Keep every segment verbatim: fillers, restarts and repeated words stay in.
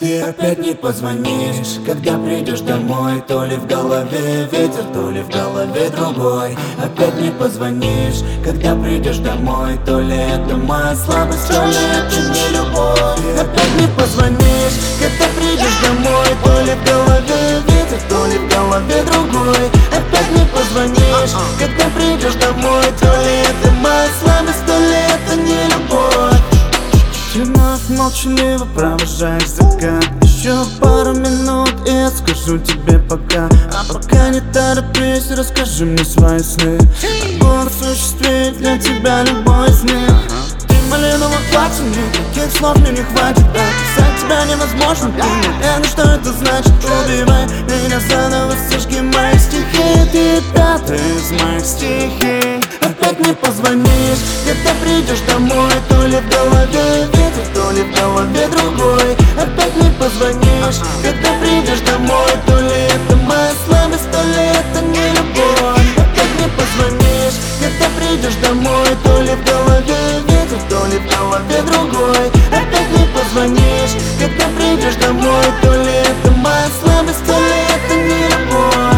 Ты опять не позвонишь, когда придешь домой. То ли в голове ветер, то ли в голове другой. Опять не позвонишь, когда придешь домой. То ли это моя слабость, то ли это не любовь. Ты опять не позвонишь, когда придешь домой. То ли в голове ветер, то ли в голове другой. Опять не позвонишь, когда придешь домой. То ли это моя слабость, то ли это не любовь. Ты вновь молчаливо провожаешь закат. Еще пару минут и я скажу тебе пока. А пока не торопись, расскажи мне свои сны. Могу осуществить для тебя любой из них. Ты малиновый платье, мне таких слов мне не хватит. Описать тебя невозможно, ты не уверен, что это значит. Убивай меня заново, сожги мои стихи. Ты пятый из моих стихий. Опять не позвонишь, когда придешь домой. То ли в голове ветер, то ли в голове другой. Опять не позвонишь, когда придешь домой. То ли это моя слабость, то ли это не любовь. Опять не позвонишь, когда придешь домой. То ли в голове ветер, то ли в голове другой. Опять не позвонишь, когда придешь домой. То ли это моя слабость, то ли это не любовь.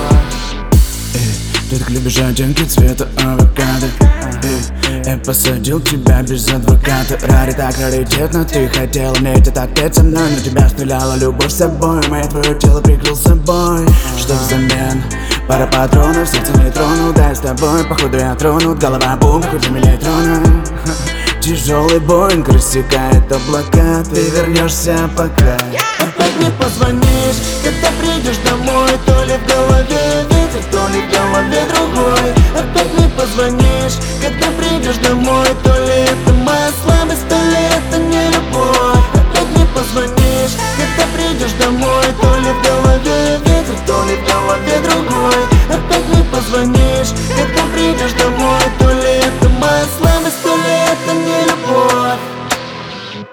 Ты так любишь оттенки цвета авокадо. Я посадил тебя без адвоката. Раритак, раритетно, ты хотела вместе так петь со мной. Но тебя стреляла любовь с собой. Мое твое тело прикрыл собой. Что взамен? Пара патронов, сердце не тронут. Да, я с тобой, походу я тронут. Голова бум, хоть земля электрона. Тяжелый Боинг рассекает облака. Ты вернешься пока. Опять не позвонишь, когда придешь домой. То ли в голове ветер, то ли в голове другой. Опять не позвонишь, когда придешь домой. То ли это моя слабость, то ли это не любовь. Опять не позвонишь, когда придешь домой. То ли в голове ветер, то ли в голове другой. Опять не позвонишь, когда